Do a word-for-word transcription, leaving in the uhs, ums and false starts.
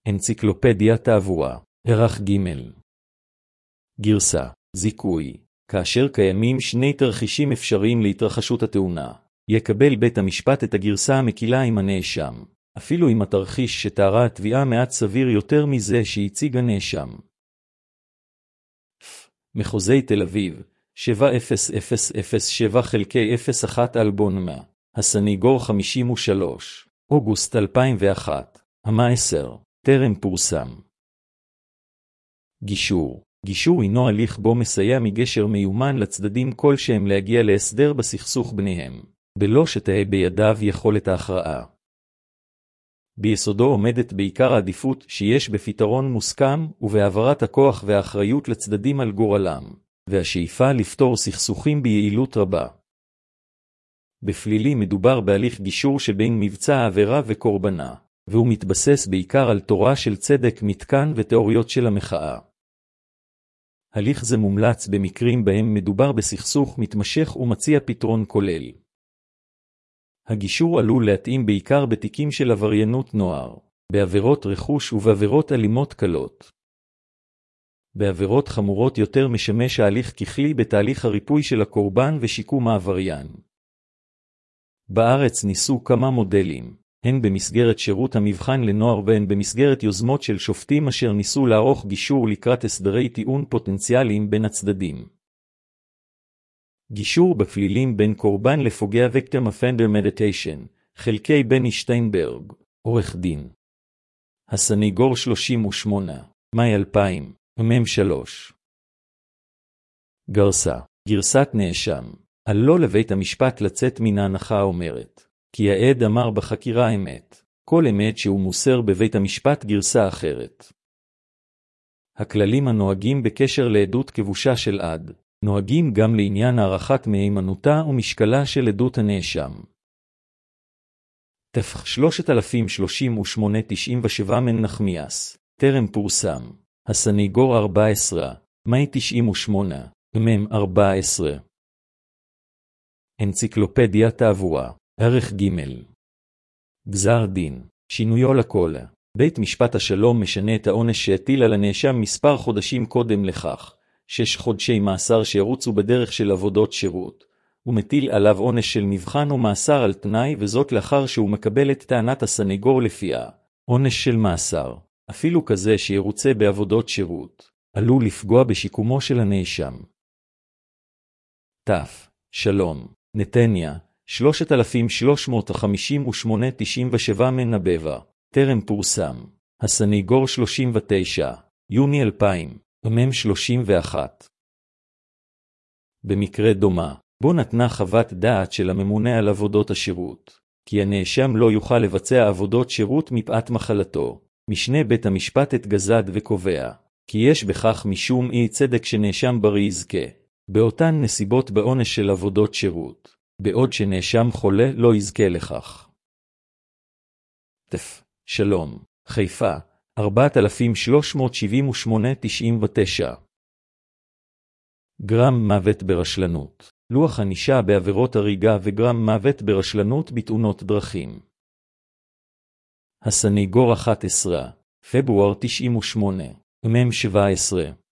אנציקלופדיה תעבורה, ערך ג' גרסה, זיכוי. כאשר קיימים שני תרחישים אפשריים להתרחשות התאונה, יקבל בית המשפט את הגרסה המקילה עם הנאשם, אפילו אם התרחיש שתארה התביעה מעט סביר יותר מזה שהציג הנאשם. מחוזי תל אביב, שבע אפס אפס אפס שבע חלקי אפס אחת אלבונמה, הסניגור חמישים ושלוש, אוגוסט אלפיים ואחת, המעשר, טרם פורסם. גישור. גישור הינו הליך בו מסייע מגשר מיומן לצדדים כלשהם להגיע להסדר בסכסוך ביניהם, בלא שתהא בידיו יכולת ההכרעה. ביסודו עומדת בעיקר העדיפות שיש בפתרון מוסכם ובהעברת הכוח והאחריות לצדדים על גורלם, והשאיפה לפתור סכסוכים ביעילות רבה. בפלילי מדובר בהליך גישור שבין מבצע העבירה וקורבנה, והוא מתבסס בעיקר על תורה של צדק מתקן ותיאוריות של המחאה. הליך זה מומלץ במקרים בהם מדובר בסכסוך מתמשך ומציע פתרון כולל. הגישור עלול להתאים בעיקר בתיקים של עבריינות נוער, בעבירות רכוש ובעבירות אלימות קלות. בעבירות חמורות יותר משמש ההליך ככלי בתהליך הריפוי של הקורבן ושיקום העבריין. בארץ ניסו כמה מודלים, הן במסגרת שירות המבחן לנוער והן במסגרת יוזמות של שופטים אשר ניסו לערוך גישור לקראת הסדרי טיעון פוטנציאליים בין הצדדים. גישור בפלילים בין קורבן לפוגע victim offender meditation, חלקי בני שטיינברג, עורך דין. הסניגור שלושים ושמונה, מאי אלפיים, מם שלוש. גרסה, גרסת נאשם, על לא לבית המשפט לצאת מן ההנחה אומרת, כי העד אמר בחקירה אמת, כל אמת שהוא מוסר בבית המשפט גרסה אחרת. הכללים הנוהגים בקשר לעדות כבושה של עד, נוהגים גם לעניין הערכת מהימנותה ומשקלה של עדות הנאשם. תפח שלושת אלפים שלושים ושמונה תשעים ושבע מן נחמיאס, טרם פורסם, הסניגור ארבע עשרה, מאי תשעים ושמונה, מם ארבע עשרה. אנציקלופדיה תעבורה, ערך ג' גזר דין, שינויו לכל. בית משפט השלום משנה את העונש שהטיל על הנאשם מספר חודשים קודם לכך, שש חודשי מאסר שירוצו בדרך של עבודות שירות, ומטיל עליו עונש של מבחן ומאסר על תנאי, וזאת לאחר שהוא מקבל את טענת הסניגור לפיה. עונש של מאסר, אפילו כזה שירוצה בעבודות שירות, עלול לפגוע בשיקומו של הנאשם. תף, שלום, נתניה, שלושת אלפים שלוש מאות חמישים ושמונה תשעים ושבע מנבבה, טרם פורסם, הסניגור שלושים ותשע, יוני אלפיים, מם שלושים ואחת. במקרה דומה, בו נתנה חוות דעת של הממונה על עבודות השירות, כי הנאשם לא יוכל לבצע עבודות שירות מפאת מחלתו, משנה בית המשפט את גזד וקובע, כי יש בכך משום אי צדק שנאשם בריא יזכה, באותן נסיבות בעונש של עבודות שירות, בעוד שנאשם חולה לא יזכה לכך. תף, שלום, חיפה, ארבעת אלפים שלוש מאות שבעים ושמונה תשעים ותשע. גרם מוות ברשלנות, לוח ענישה בעבירות הריגה וגרם מוות ברשלנות בתאונות דרכים. הסניגור אחת עשרה, פברואר תשעים ושמונה, מם שבע עשרה.